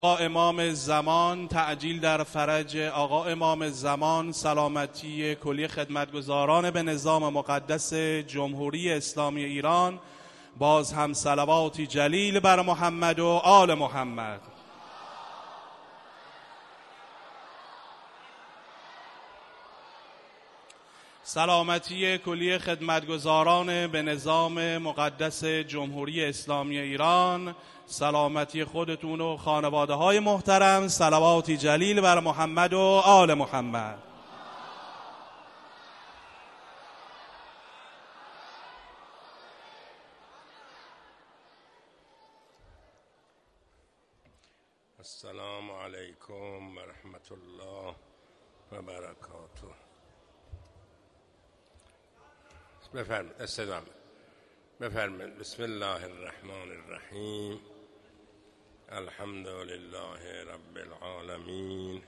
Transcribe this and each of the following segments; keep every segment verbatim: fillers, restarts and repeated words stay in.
آقا امام زمان تعجیل در فرج آقا امام زمان، سلامتی کلی خدمتگزاران به نظام مقدس جمهوری اسلامی ایران، باز هم صلواتی جلیل بر محمد و آل محمد. سلامتی کلی خدمتگزاران به نظام مقدس جمهوری اسلامی ایران، سلامتی خودتون و خانواده های محترم، صلواتی جلیل بر محمد و آل محمد. السلام علیکم و رحمت الله و برکاته. بفرمایید استدامه بفرمایید. بسم الله الرحمن الرحیم. الحمد لله رب العالمین،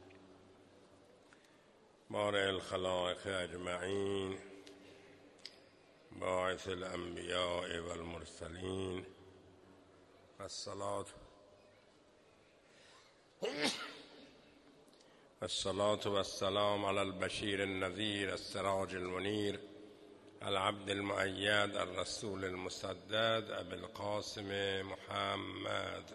بارئ الخلائق اجمعین، باعث الانبیاء والمرسلین، الصلاة الصلاة والسلام على البشیر النذیر السراج المنیر العبد المؤید الرسول المسدد ابي القاسم محمد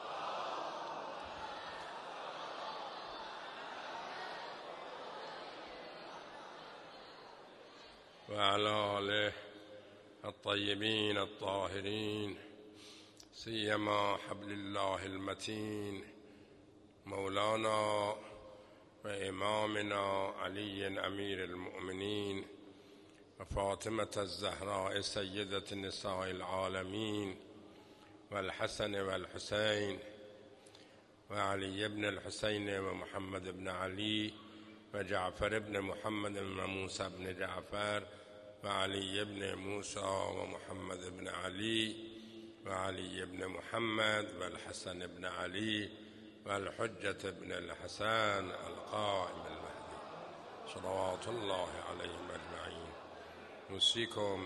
وعلى آله الطيبين الطاهرين، سيما حبل الله المتين مولانا وإمامنا علي أمير المؤمنين وفاطمة الزهراء سيدة نساء العالمين، والحسن والحسين وعلي بن الحسين ومحمد بن علي وجعفر بن محمد وموسى بن جعفر وعلي بن موسى ومحمد بن علي وعلي بن محمد والحسن بن علي والحجة بن الحسن القائم المهدي صلوات الله عليهم أجمعين. نوصيكم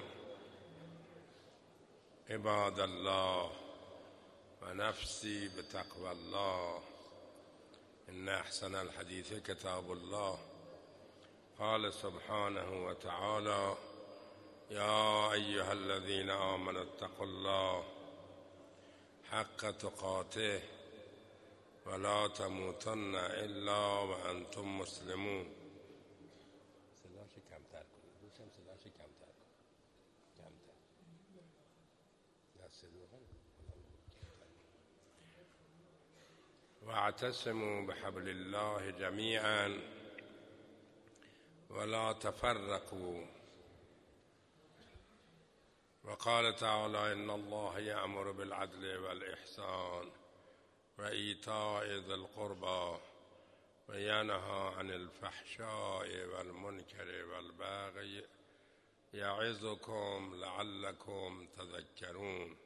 عباد الله ونفسي بتقوى الله، إن أحسن الحديث كتاب الله. قال سبحانه وتعالى: يا أيها الذين آمنوا اتقوا الله حق تقاته ولا تموتن إلا وأنتم مسلمون. واعتصموا بحبل الله جميعا ولا تفرقوا. وقال تعالى: إن الله يأمر بالعدل والإحسان وإيتاء ذي القربى وينهى عن الفحشاء والمنكر والبغي يعظكم لعلكم تذكرون.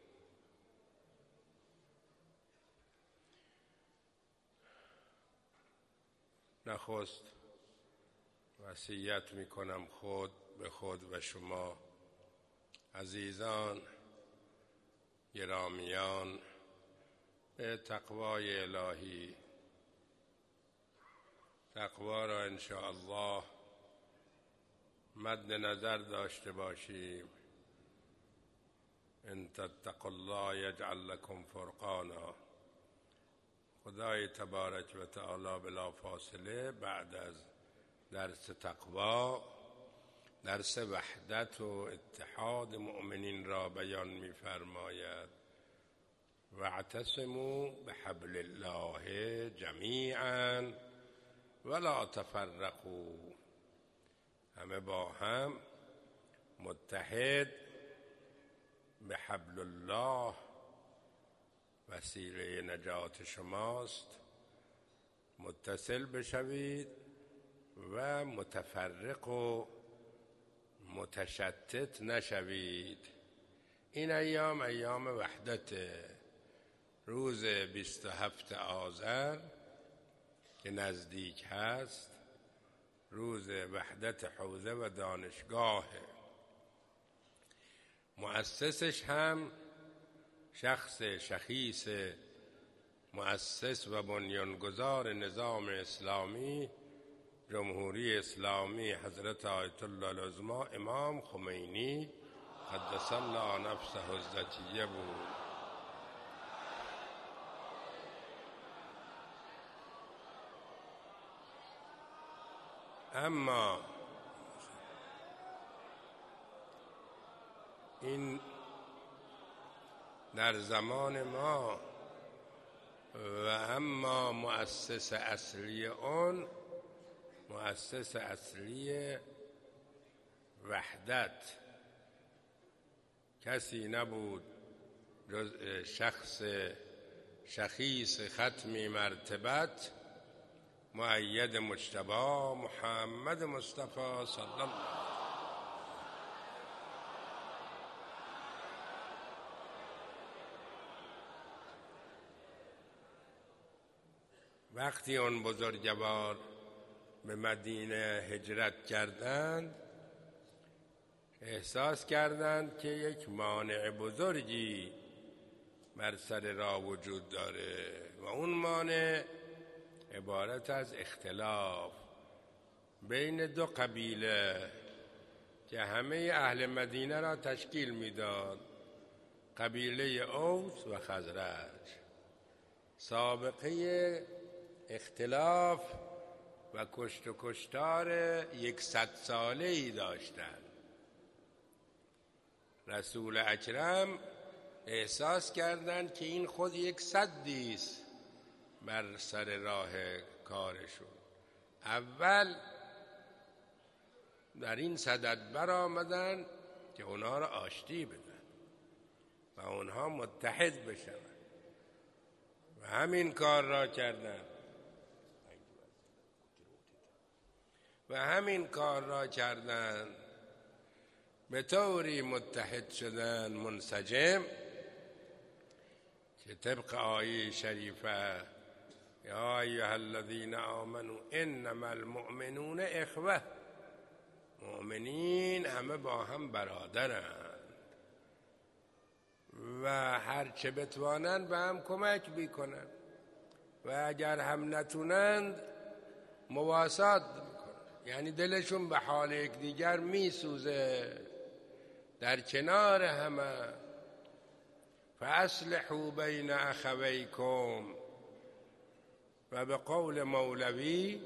نخست وصیت میکنم خود به خود و شما عزیزان گرامیان به تقوای الهی. تقوا را ان شاء الله مد نظر داشته باشیم. ان تتقوا الله یجعل لكم فرقانا. خدای تبارک و تعالی بلا فاصله بعد از درس تقوا درس وحدت و اتحاد مؤمنین را بیان می‌فرماید: واعتصموا بحبل الله جمیعا ولا تفرقوا. همه با هم متحد به حبل الله، وسیله نجات شماست، متصل بشوید و متفرق و متشتت نشوید. این ایام ایام وحدت. روز بیست و هفت آذر که نزدیک هست روز وحدت حوزه و دانشگاه. مؤسسش هم شخص شخیص مؤسس و بنیانگذار نظام اسلامی جمهوری اسلامی حضرت آیت الله العظما امام خمینی قدس الله نفسه الزکیه بود. اما این در زمان ما و اما مؤسس اصلی اون مؤسس اصلی وحدت کسی نبود جز شخص شخیص ختمی مرتبت مؤید مجتبی محمد مصطفی صلی الله علیه وسلم. وقتی اون بزرگوار به مدینه هجرت کردند احساس کردند که یک مانع بزرگی بر سر راه وجود داره و اون مانع عبارت از اختلاف بین دو قبیله که همه اهل مدینه را تشکیل میداد، قبیله اوس و خزرج. سابقه اختلاف و کشت و کشتار یکصد ساله‌ای داشتند. رسول اکرم احساس کردند که این خود یک سدی است بر سر راه کارشون. اول در این صدد برآمدند که اونها را آشتی بدن و اونها متحد بشن و همین کار را کردند و همین کار را کردند به طوری متحد شدند منسجم که طبق آیه شریفه یا ایها الذین آمنوا انما المؤمنون اخوه، مؤمنین همه با هم برادرند و هرچه بتوانند به هم کمک بیکنند و اگر هم نتونند مواسات میکنند، یعنی دلشون به حال یکدیگر میسوزه، در کنار همه. فاصلحوا بین اخویکم و به قول مولوی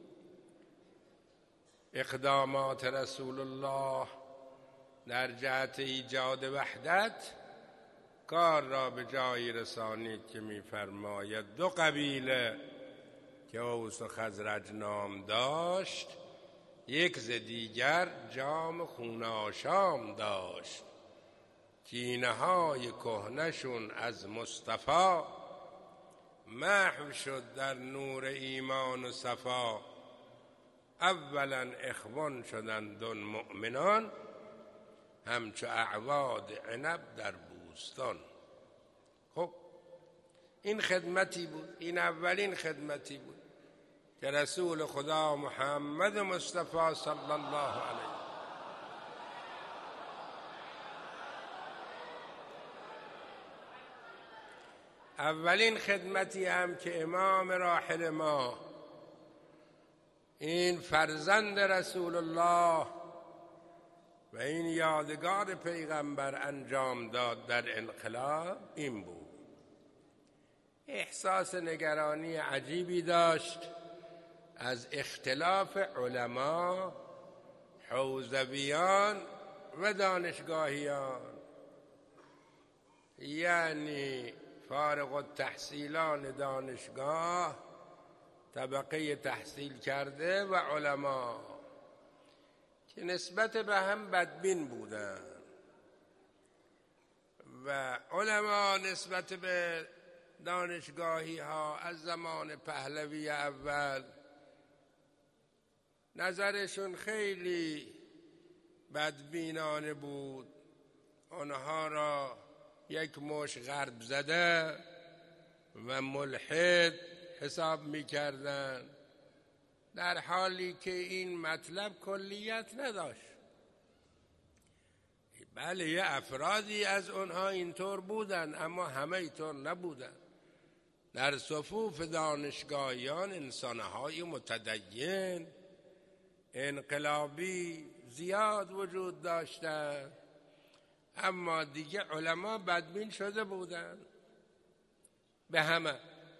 اقدامات رسول الله در جهت ایجاد وحدت کار را به جایی رسانید که می‌فرماید دو قبیله که اوس و خزرج نام داشت یک ز دیگر جام خون آشام داشت، کینه های کهنشون از مصطفی محو شد در نور ایمان و صفا. اولا اخوان شدند مؤمنان همچو اعواد عنب در بوستان. خب این خدمتی بود، این اولین خدمتی بود که رسول خدا محمد مصطفی صلی الله علیه اولین خدمتی هم که امام راحل ما این فرزند رسول الله و این یادگار پیغمبر انجام داد در انقلاب این بود. احساس نگرانی عجیبی داشت از اختلاف علما، حوزویان و دانشگاهیان، یعنی فارغ التحصیلان دانشگاه، طبقه تحصیل کرده و علما که نسبت به هم بدبین بودند و علما نسبت به دانشگاهی ها از زمان پهلوی اول نظرشون خیلی بدبینانه بود. آنها را یک مش غرب زده و ملحد حساب می‌کردند، در حالی که این مطلب کلیت نداشت. بله یه افرادی از اونها اینطور بودن اما همه اینطور نبودن. در صفوف دانشگاهیان انسانهای متدین انقلابی زیاد وجود داشتند، اما دیگه علما بدبین شده بودند به همه.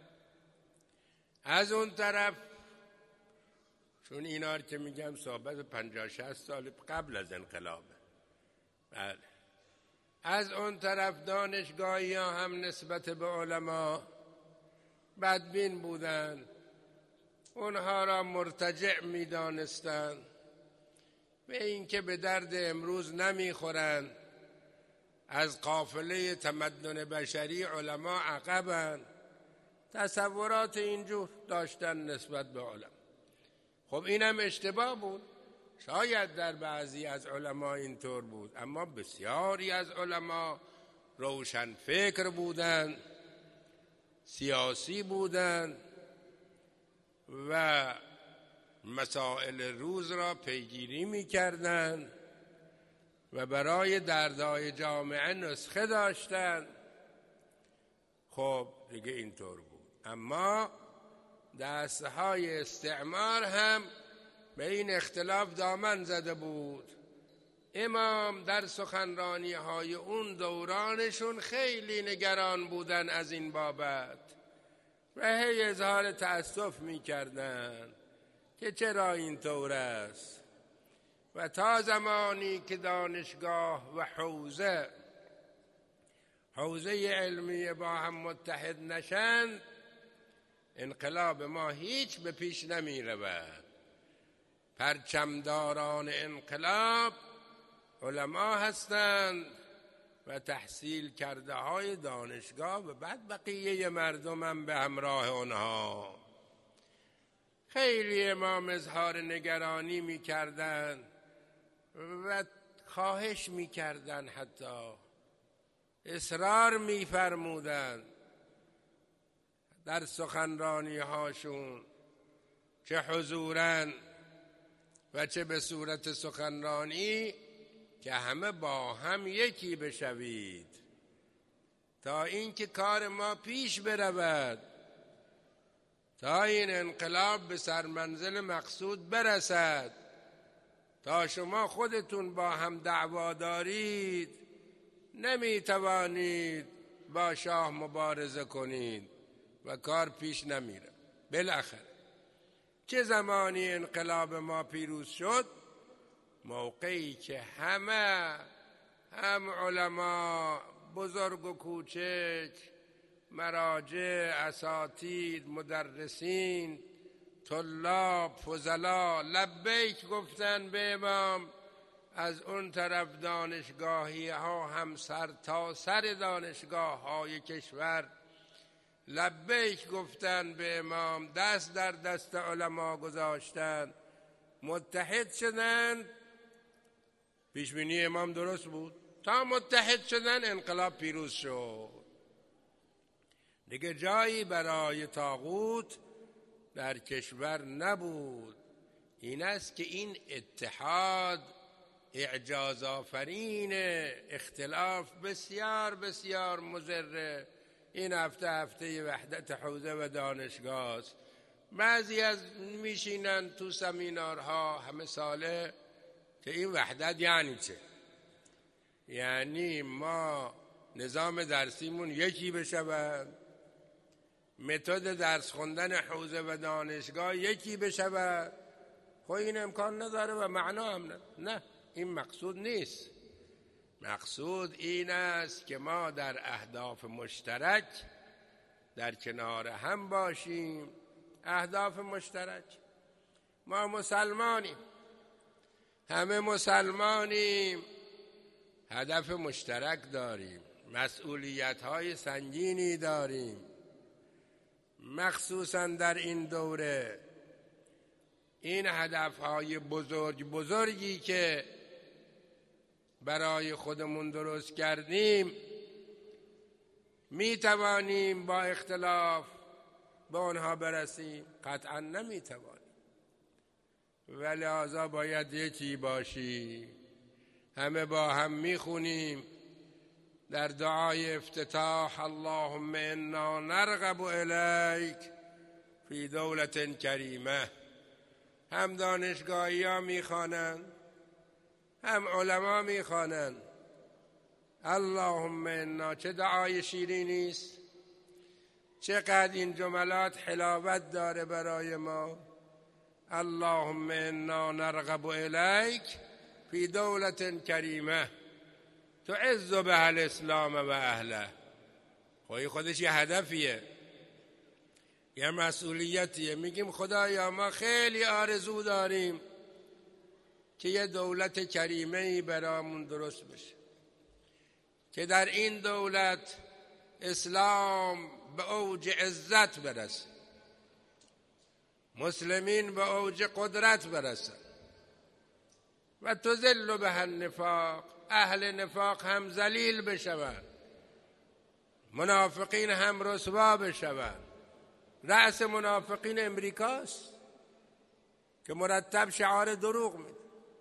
از اون طرف چون اینا رو که میگم صحبت پنجاه شصت سال قبل از انقلابه، بله، از اون طرف دانشگاهی ها هم نسبت به علما بدبین بودند، اونها را مرتجع میدانستند به اینکه به درد امروز نمیخورند، از قافله تمدن بشری علما عقبند، تصورات اینجور داشتن نسبت به علما. خب اینم اشتباه بود، شاید در بعضی از علما اینطور بود، اما بسیاری از علما روشن فکر بودند، سیاسی بودند و مسائل روز را پیگیری می‌کردند و برای دردهای جامعه نسخه داشتند. خب دیگه اینطور بود، اما دستهای استعمار هم به این اختلاف دامن زده بود. امام در سخنرانی های اون دورانشون خیلی نگران بودن از این بابت و هی اظهار تأسف میکردن که چرا اینطور است. و تا زمانی که دانشگاه و حوزه حوزه علمی با هم متحد نشند، انقلاب ما هیچ به پیش نمی رود. پرچمداران انقلاب علما هستند و تحصیل کرده های دانشگاه و بعد بقیه مردم هم به همراه اونها. خیلی امام اظهار نگرانی می کردن و خواهش می کردن، حتی اصرار می فرمودن در سخنرانی هاشون، چه حضوراً و چه به صورت سخنرانی، که همه با هم یکی بشوید تا اینکه کار ما پیش برود، تا این انقلاب به سرمنزل مقصود برسد. تا شما خودتون با هم دعوا دارید نمیتوانید با شاه مبارزه کنید و کار پیش نمیره. بالاخره چه زمانی انقلاب ما پیروز شد؟ موقعی که همه، هم علما بزرگ و کوچک، مراجع، اساتید، مدرسین، طلاب، فضلا لبیک گفتن به امام. از اون طرف دانشگاهی ها هم سر تا سر دانشگاه های کشور لبیک گفتن به امام، دست در دست علما گذاشتن، متحد شدن. پیشبینی امام درست بود، تا متحد شدن انقلاب پیروز شد. دیگه جایی برای طاغوت در کشور نبود. این است که این اتحاد اعجاز آفرین، اختلاف بسیار بسیار مضر. این هفته هفته وحدت حوزه و دانشگاه است. بعضی از میشینن تو سمینارها همه ساله که این وحدت یعنی چه؟ یعنی ما نظام درسیمون یکی بشود، متد درس خوندن حوزه و دانشگاه یکی بشود. خب این امکان نداره و معنا هم نه. نه، این مقصود نیست. مقصود این است که ما در اهداف مشترک در کنار هم باشیم. اهداف مشترک، ما مسلمانیم، همه مسلمانیم، هدف مشترک داریم، مسئولیت‌های سنگینی داریم. مخصوصا در این دوره این هدف‌های بزرگ بزرگی که برای خودمون درست کردیم می توانیم با اختلاف به آنها برسیم؟ قطعا نمی توانیم. ولذا باید یکی باشی. همه با هم می خونیم، در دعای افتتاح اللهم انا نرغب الیک فی دولت کریمه هم دانشگاهی ها میخوانند هم علما میخوانند اللهم انا. چه دعای شیرینی است، چقدر این جملات حلاوت داره برای ما. اللهم انا نرغب الیک فی دولت کریمه تعز بها الاسلام و اهله. خواهی خودش یه هدفیه، یه مسئولیتیه. میگیم خدایا ما خیلی آرزو داریم که یه دولت کریمه‌ای برامون درست بشه، که در این دولت اسلام به اوج عزت برسه، مسلمین به اوج قدرت برسن و تذل به النفاق، اهل نفاق هم ذلیل بشوند، منافقین هم رسوا بشوند. رأس منافقین امریکاست که مرتب شعار دروغ میده،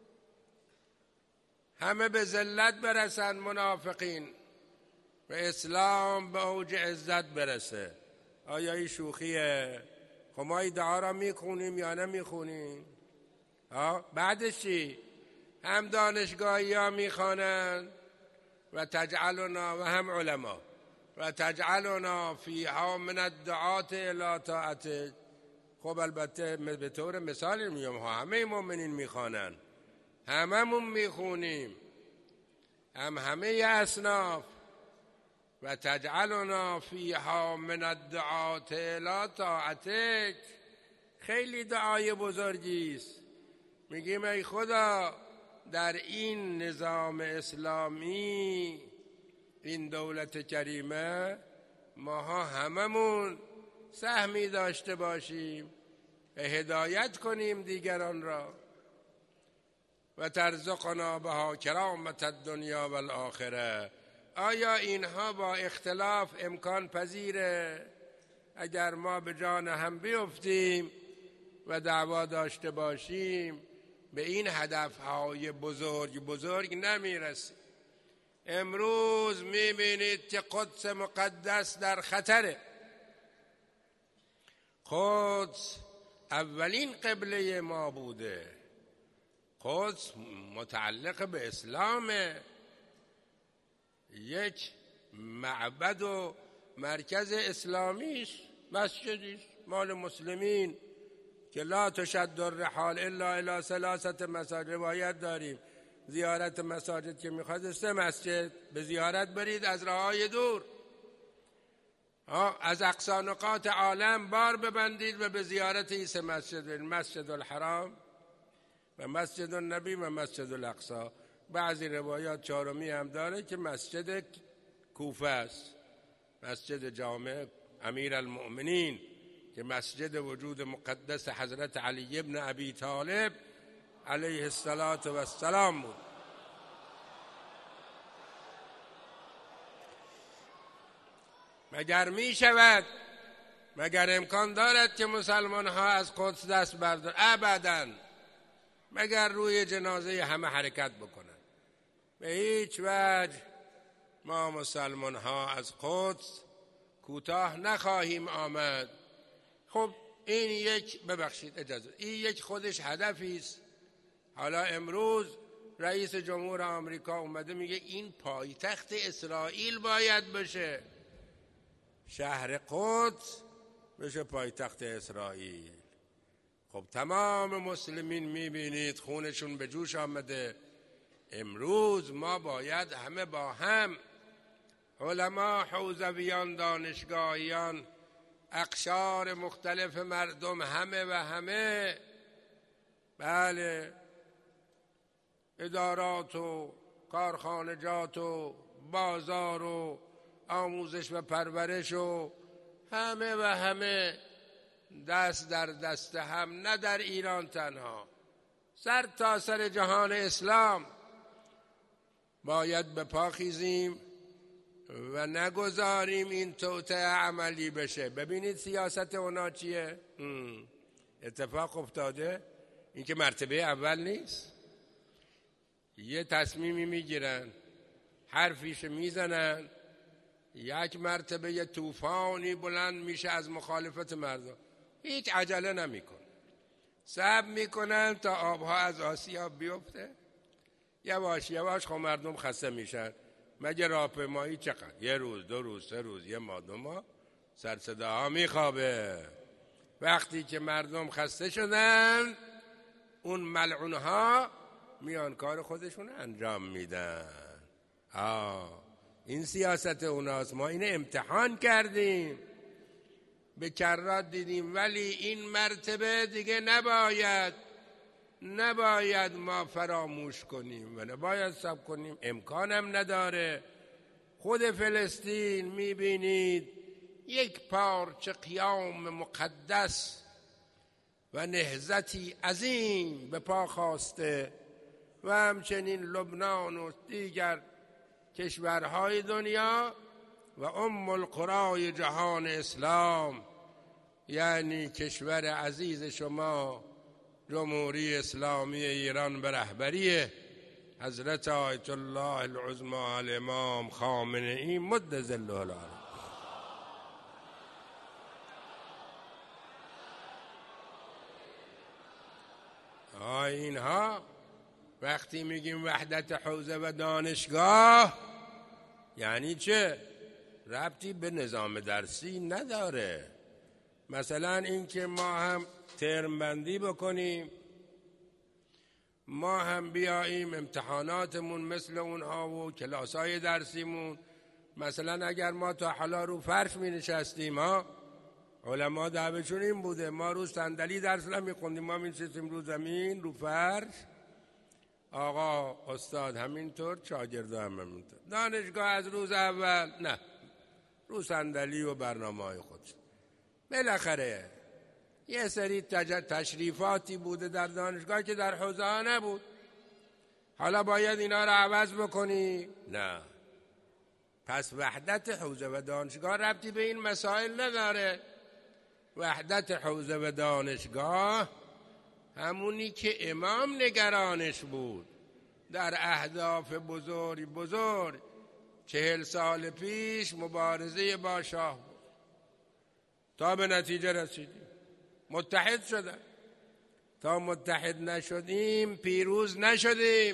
همه به ذلت برسن منافقین و اسلام به اوج عزت برسه. آیا این شوخیه؟ خب ما این دعا را میخونیم یا نمیخونیم؟ بعدش چی؟ هم دانشگاهی ها میخوانند و تجعلنا و هم علما و تجعلنا فیها من الدعات الی طاعتک. خب البته به طور مثال میگم همه مؤمنین میخوانند، هممون میخونیم، هم همه اصناف. و تجعلنا فیها من الدعات الی طاعتک. خیلی دعای بزرگی است. میگیم ای خدا در این نظام اسلامی، این دولت کریمه، ماها هممون سهمی داشته باشیم و هدایت کنیم دیگران را. و ترزقنا بها کرامت الدنیا و الاخره. آیا اینها با اختلاف امکان پذیره؟ اگر ما به جان هم بیفتیم و دعوا داشته باشیم به این هدفهای بزرگ بزرگ نمیرسیم. امروز میبینید که قدس مقدس در خطره. قدس اولین قبله ما بوده، قدس متعلق به اسلامه، یک معبد و مرکز اسلامیش، مسجدیش مال مسلمین که لا تشد الرحال الا الی ثلاثه مساجد. روایت داریم زیارت مساجد که میخواد سه مسجد به زیارت برید از راههای دور، از اقصی نقاط عالم بار ببندید و به زیارت این سه مسجد برید، مسجد الحرام و مسجد النبی و مسجد الاقصی. بعضی روایات چهارمی هم داره که مسجد کوفه است، مسجد جامع امیر المؤمنین که مسجد وجود مقدس حضرت علی ابن ابی طالب علیه السلام بود. مگر می شود، مگر امکان دارد که مسلمان ها از قدس دست بردارند؟ ابداً. مگر روی جنازه همه حرکت بکنند؟ به هیچ وجه ما مسلمان ها از قدس کوتاه نخواهیم آمد. خب این یک، ببخشید اجازه، این یک خودش هدفی است. حالا امروز رئیس جمهور آمریکا اومده میگه این پایتخت اسرائیل باید بشه، شهر قدس بشه پایتخت اسرائیل. خب تمام مسلمین میبینید خونشون به جوش آمده. امروز ما باید همه با هم، علما، حوزویان، دانشگاهیان، اقشار مختلف مردم، همه و همه، بله، ادارات و کارخانجات و بازار و آموزش و پرورش و همه و همه دست در دست هم، نه در ایران تنها، سر تا سر جهان اسلام باید به پا خیزیم و نگذاریم این توطئه عملی بشه. ببینید سیاست اونا چیه؟ اتفاق افتاده، این که مرتبه اول نیست. یه تصمیمی میگیرن حرفیش میزنن، یک مرتبه یه طوفانی بلند میشه از مخالفت مردم، هیچ عجله نمیکن، صبر میکنن تا آبها از آسیاب بیفته، یواش یواش خب مردم خسته میشن. مگه راهپیمایی چقدر؟ یه روز، دو روز، سه روز، یه ماه، دو ماه، سر صداها میخوابه. وقتی که مردم خسته شدن، اون ملعونها میان کار خودشون انجام میدن. آه این سیاست اوناست. ما اینو امتحان کردیم، به کرات دیدیم، ولی این مرتبه دیگه نباید نباید ما فراموش کنیم و نباید صبر کنیم، امکانم نداره. خود فلسطین میبینید یک پارچه قیام مقدس و نهضتی عظیم به پا خواسته و همچنین لبنان و دیگر کشورهای دنیا و ام القرای جهان اسلام، یعنی کشور عزیز شما جمهوری اسلامی ایران به رهبری حضرت آیت الله العظمی الامام خامنه ای مد ظله العالی. اینها وقتی میگیم وحدت حوزه و دانشگاه یعنی چه؟ ربطی به نظام درسی نداره. مثلا این که ما هم ترم بندی بکنیم، ما هم بیاییم امتحاناتمون مثل اونها و کلاسای درسیمون، مثلا اگر ما تا حالا رو فرش می نشستیم، ها علما دعوتشون این بوده، ما رو صندلی درس نمی خوندیم، ما می نشستیم رو زمین، رو فرش، آقا استاد همینطور، شاگردا هم همینطور. دانشگاه از روز اول نه، رو صندلی و برنامه‌های خود. بالاخره یه سری تشریفاتی بوده در دانشگاه که در حوزه ها نبود، حالا باید اینا رو عوض بکنی؟ نه. پس وحدت حوزه و دانشگاه ربطی به این مسائل نداره. وحدت حوزه و دانشگاه همونی که امام نگرانش بود در اهداف بزرگ بزرگ چهل سال پیش مبارزه با شاه بود، تا به نتیجه رسیدیم، متحد شدن. تا متحد نشدیم پیروز نشدیم.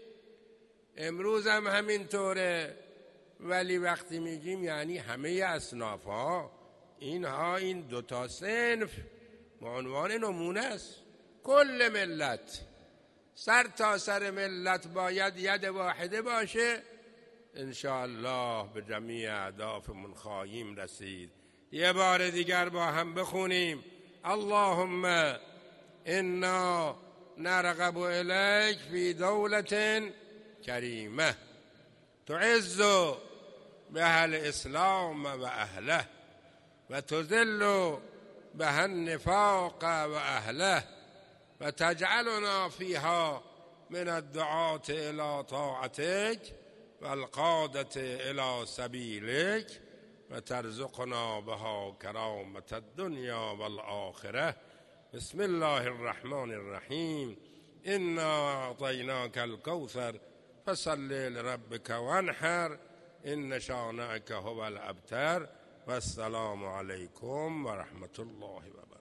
امروز هم همینطوره. ولی وقتی میگیم یعنی همه اصناف ها، اینها این دوتا صنف به عنوان نمونه است. کل ملت، سر تا سر ملت باید ید واحده باشه، انشاءالله به جمیع اهدافمون خواهیم رسید. یه بار دیگر با هم بخونیم: اللهم انا نرغب الیک فی دولة کریمه تعز بها الاسلام و اهله و تذل بها النفاق و اهله و تجعلنا فیها من الدعاة الى طاعتک و القادة الى سبیلک و ترزقنا بها کرامة الدنیا والآخرة. بسم الله الرحمن الرحیم. انا اعطیناک الکوثر فصل لربک وانحر ان شانئک هو الابتر. و السلام علیکم و رحمت الله و برکاته.